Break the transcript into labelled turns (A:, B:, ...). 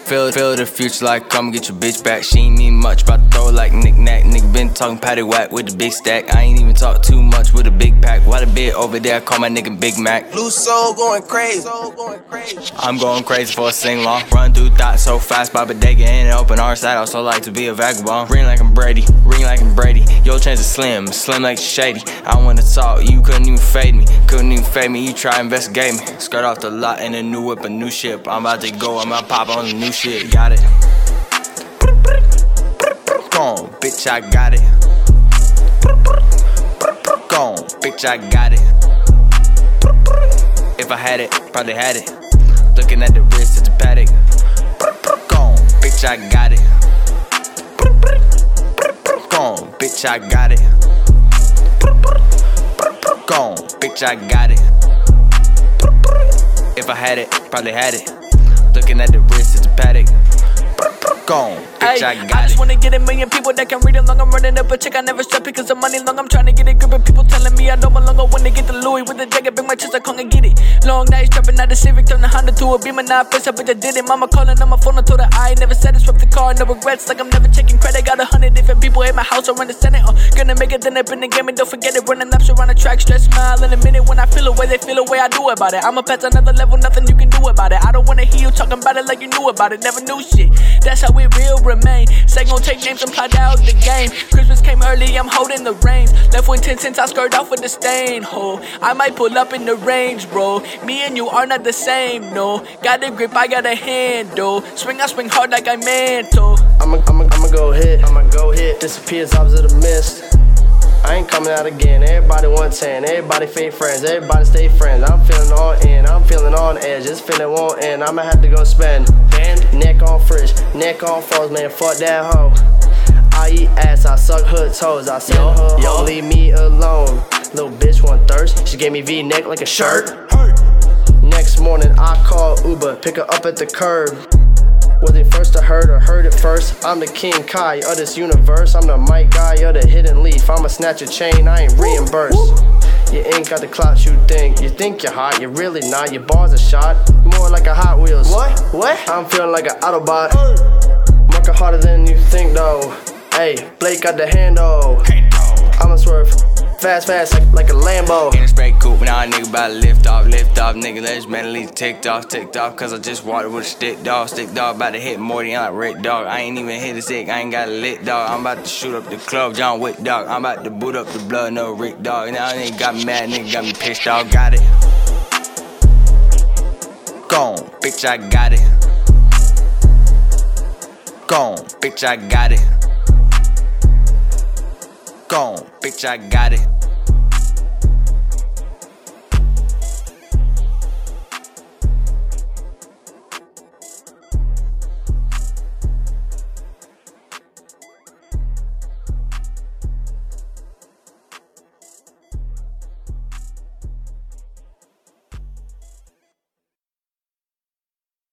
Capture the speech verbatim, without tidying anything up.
A: Feel, feel the future like come get your bitch back. She ain't mean much, but throw it like knick-knack. Nigga been talking patty whack with the big stack. I ain't even talk too much with a big pack. Why the bit over there, call my nigga Big Mac.
B: Blue soul going crazy.
A: I'm going crazy for a sing-long. Run through thoughts so fast, by bodega in an open arm side. I also like to be a vagabond. Ring like I'm Brady, ring like I'm Brady. Your chance is slim, slim like shady. I wanna talk, you couldn't even fade me. Couldn't even fade me, you try investigate me. Skirt off the lot in a new whip, a new ship. I'm about to go, I'm about to pop on the new shit. Got it. Gone, bitch, I got it. Gone, bitch, I got it. If I had it, probably had it. Looking at the wrist, it's a paddock. Gone, bitch, I got it. Gone, bitch, I got it. Gone, bitch, I got it. If I had it, probably had it. Looking at the wrist, it's a paddock. Gone, bitch, I got it.
C: I just wanna get a million people that can read it long. I'm running up a check, I never stop because the money long. I'm trying to get a grip of people telling me I know my longer. When they get the Louis with the jacket, bring my chest, I can't get it. Long nights trapping out the Civic, turn the Honda to a Beamer. Now I face up, bitch, I did it. Mama calling on my phone, I told her I ain't never satisfied the car. No regrets, like I'm never checking credit. Got a hundred different people in my house, I run the Senate. Uh, gonna make it, then up in the game, and don't forget it. Running laps around the track, stress smile in a minute. When I feel away, they feel away, I do about it. I'ma pass another level, nothing you can do about it. I don't wanna hear you talking about it like you knew about it. Never knew shit, that's how it real remain. Say gon' take names and plot out the game. Christmas came early, I'm holding the reins. Left with ten cents, I skirt off with the stain. Ho, I might pull up in the range, bro. Me and you are not the same, no. Got a grip, I got a handle. Swing, I swing hard like I mantle.
D: I'ma, I'ma, I'ma go hit. I'ma go hit. Disappears opposite of mist. I ain't coming out again. Everybody one ten. Everybody fake friends. Everybody stay friends. I'm feeling on in. I'm feeling on edge. This feeling won't end. I'ma have to go spend. Bend, neck on fridge, neck on froze, man. Fuck that hoe. I eat ass, I suck hood toes. I send her home, leave me alone. Little bitch want thirst. She gave me V-neck like a shirt. Next morning I call Uber, pick her up at the curb. Was it first I heard or heard it first? I'm the King Kai of this universe. I'm the Mike guy of the hidden leaf. I'ma snatch a chain, I ain't reimbursed. You ain't got the clout you think. You think you're hot, you're really not. Your bars are shot, more like a Hot Wheels. What? What? I'm feeling like an Autobot. Working harder than you think though. Hey, Blake got the handle. I'ma swerve fast, fast like, like a Lambo.
A: In a spray coupe, now a nigga bout to lift off, lift off, nigga. Let's mentally ticked off, ticked off. Cause I just walked with a stick dog, stick dog. About to hit Morty, I'm like Rick dog. I ain't even hit a sick, I ain't got a lit dog. I'm about to shoot up the club, John Wick dog. I'm about to boot up the blood, no Rick dog. Now nigga got me mad, nigga got me pissed off. Got it. Gone, bitch, I got it. Gone, bitch, I got it. Gone, bitch, I got it.